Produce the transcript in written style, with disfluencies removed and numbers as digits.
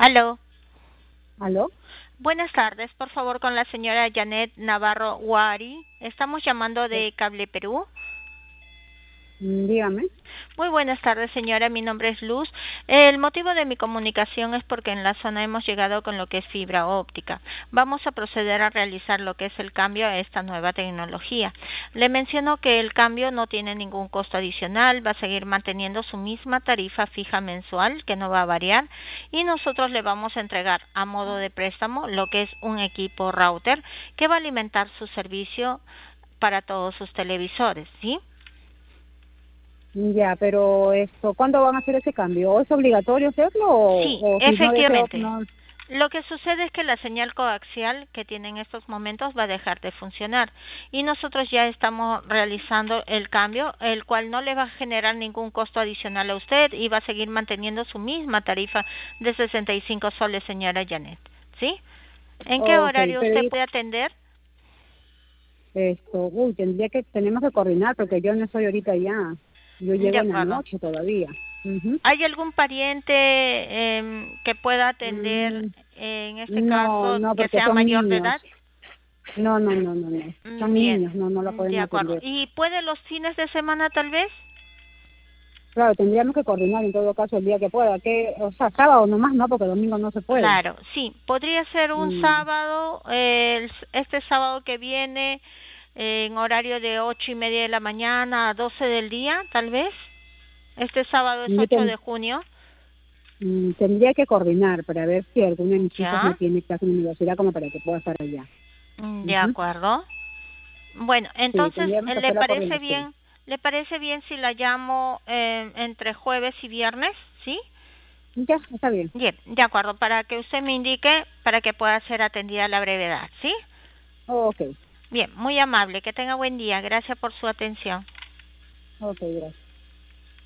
Aló. ¿Aló? Buenas tardes, por favor, con la señora Janet Navarro Wari. Estamos llamando de Cable Perú. Dígame. Muy buenas tardes, señora. Mi nombre es Luz. El motivo de mi comunicación es porque en la zona hemos llegado con lo que es fibra óptica. Vamos a proceder a realizar lo que es el cambio a esta nueva tecnología. Le menciono que el cambio no tiene ningún costo adicional, va a seguir manteniendo su misma tarifa fija mensual, que no va a variar, y nosotros le vamos a entregar a modo de préstamo lo que es un equipo router que va a alimentar su servicio para todos sus televisores, ¿sí? Ya, pero ¿cuándo van a hacer ese cambio? ¿O es obligatorio hacerlo Sí, o si no deseo, efectivamente. no? Lo que sucede es que la señal coaxial que tiene en estos momentos va a dejar de funcionar y nosotros ya estamos realizando el cambio, el cual no le va a generar ningún costo adicional a usted y va a seguir manteniendo su misma tarifa de 65 soles, señora Janet. ¿Sí? ¿En qué Ok, horario pero usted puede atender? tenemos que coordinar porque yo no estoy ahorita ya. Yo De llego en la acuerdo. noche todavía. Ujú. ¿Hay algún pariente que pueda atender, Mm, en este no, caso, no, que porque sea son mayor de niños. edad? No, no, no, no, no. Son Bien, niños, no lo de pueden acuerdo. atender. ¿Y puede los fines de semana tal vez? Claro, tendríamos que coordinar en todo caso el día que pueda. O sea, sábado nomás no, porque domingo no se puede. Claro, sí. Podría ser un Mm, sábado, este sábado que viene, en horario de 8:30 de la mañana a 12 del día, tal vez. Este sábado es yo 8 ten- de junio. Tendría que coordinar para ver si alguno de mis hijos no Ya, tiene clase en la universidad como para que pueda estar allá. de Ujú. acuerdo. Bueno, Sí, entonces, tendríamos que hacer la coordinación. ¿le parece bien si la llamo entre jueves y viernes? ¿Sí? Ya, está bien. Bien, de acuerdo, para que usted me indique para que pueda ser atendida a la brevedad, ¿sí? Ok, Bien, muy amable, que tenga buen día, gracias por su atención. ok, gracias.